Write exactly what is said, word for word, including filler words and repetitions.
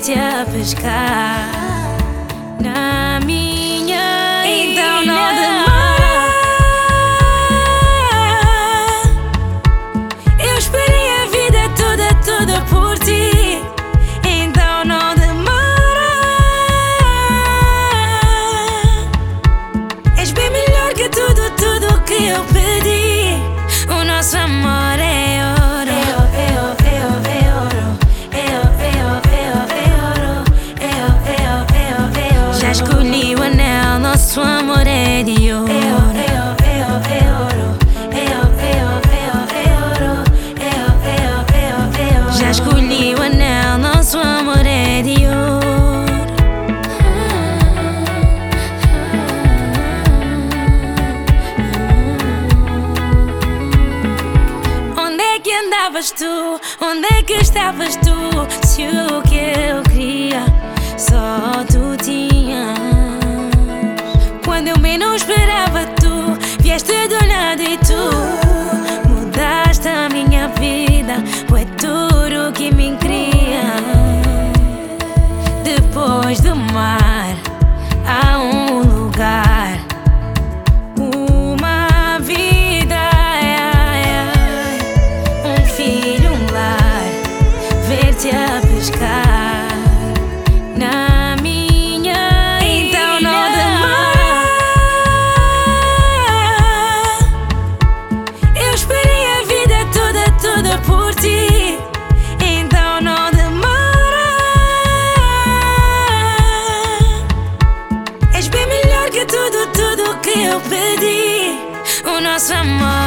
ver-te a pescar na minha ilha. Então não demora. Eu esperei a vida toda, toda por ti. Então não demora. És bem melhor que tudo, tudo que eu pedi. O nosso amor é ouro. Eu, eu, eu, é ouro. Eu, eu, eu, é ouro. Eu, eu, eu, é ouro. Já escolhi o anel, nosso amor é de ouro. Eu, eu, eu, é ouro. Eu, eu, eu, é ouro. Eu, eu, eu, é ouro. Já escolhi o anel, nosso amor é de ouro. Onde é que andavas tu? Onde é que estavas tu? Se o que eu queria só tu tinhas. Quando eu menos esperava tu vieste do nada e tu mudaste a minha vida. Foi tudo que me queria. Depois do mar há um lugar, uma vida, um filho, um lar, ver-te a pescar na minha ilha. Então não demora. Eu esperei a vida toda, toda por ti. Então não demora. És bem melhor que tudo, tudo que eu pedi. O nosso amor